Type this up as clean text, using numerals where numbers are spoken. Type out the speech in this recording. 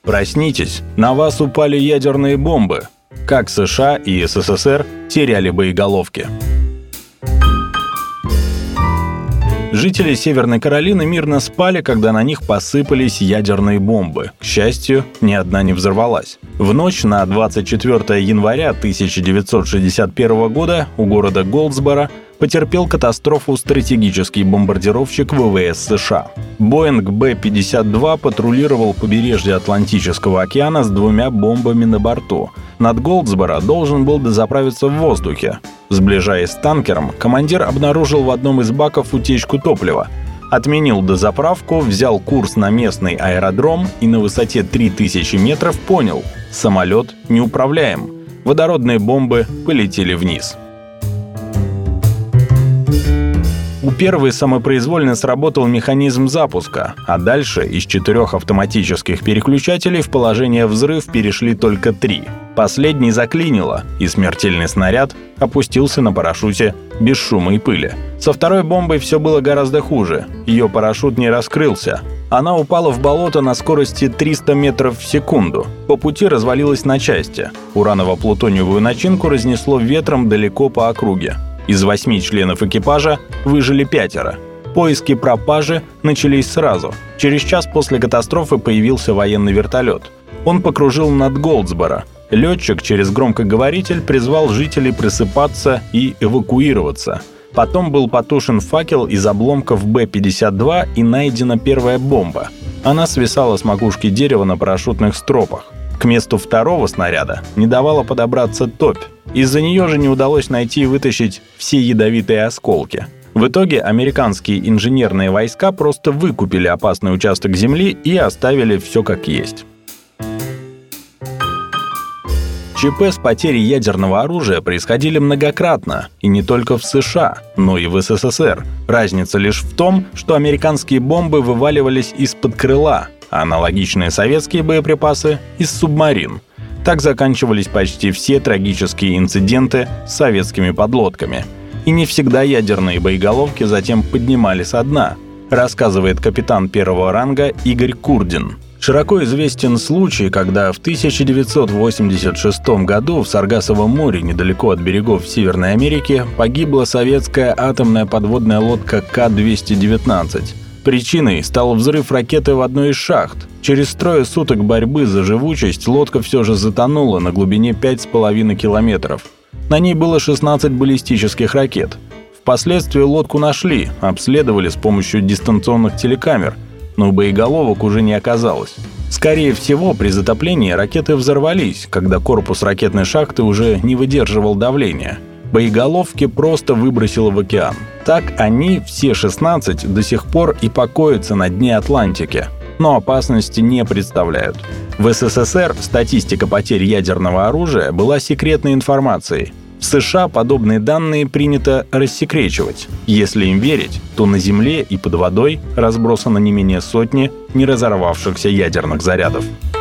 Проснитесь, на вас упали ядерные бомбы. Как США и СССР теряли боеголовки. Жители Северной Каролины мирно спали, когда на них посыпались ядерные бомбы. К счастью, ни одна не взорвалась. В ночь на 24 января 1961 года у города Голдсборо потерпел катастрофу стратегический бомбардировщик ВВС США. Боинг Б-52 патрулировал побережье Атлантического океана с 2 бомбами на борту. Над Голдсборо должен был дозаправиться в воздухе. Сближаясь с танкером, командир обнаружил в одном из баков утечку топлива. Отменил дозаправку, взял курс на местный аэродром и на высоте 3000 метров понял – самолет неуправляем. Водородные бомбы полетели вниз. У первой самопроизвольно сработал механизм запуска, а дальше из 4 автоматических переключателей в положение взрыв перешли только 3. Последний заклинило, и смертельный снаряд опустился на парашюте без шума и пыли. Со второй бомбой все было гораздо хуже. Ее парашют не раскрылся. Она упала в болото на скорости 300 метров в секунду. По пути развалилась на части. Ураново-плутониевую начинку разнесло ветром далеко по округе. Из 8 членов экипажа выжили 5. Поиски пропажи начались сразу. Через час после катастрофы появился военный вертолет. Он покружил над Голдсборо. Летчик через громкоговоритель призвал жителей просыпаться и эвакуироваться. Потом был потушен факел из обломков Б-52 и найдена первая бомба. Она свисала с макушки дерева на парашютных стропах. К месту второго снаряда не давала подобраться топь. Из-за нее же не удалось найти и вытащить все ядовитые осколки. В итоге американские инженерные войска просто выкупили опасный участок земли и оставили все как есть. ЧП с потерей ядерного оружия происходили многократно, и не только в США, но и в СССР. Разница лишь в том, что американские бомбы вываливались из-под крыла, а аналогичные советские боеприпасы – из субмарин. Так заканчивались почти все трагические инциденты с советскими подлодками. И не всегда ядерные боеголовки затем поднимали со дна, рассказывает капитан первого ранга Игорь Курдин. Широко известен случай, когда в 1986 году в Саргассовом море, недалеко от берегов Северной Америки, погибла советская атомная подводная лодка К-219. Причиной стал взрыв ракеты в одной из шахт. Через 3 суток борьбы за живучесть лодка все же затонула на глубине 5,5 километров. На ней было 16 баллистических ракет. Впоследствии лодку нашли, обследовали с помощью дистанционных телекамер, но боеголовок уже не оказалось. Скорее всего, при затоплении ракеты взорвались, когда корпус ракетной шахты уже не выдерживал давления. Боеголовки просто выбросило в океан. Так они, все 16, до сих пор и покоятся на дне Атлантики, но опасности не представляют. В СССР статистика потерь ядерного оружия была секретной информацией. В США подобные данные принято рассекречивать. Если им верить, то на Земле и под водой разбросано не менее 100 неразорвавшихся ядерных зарядов.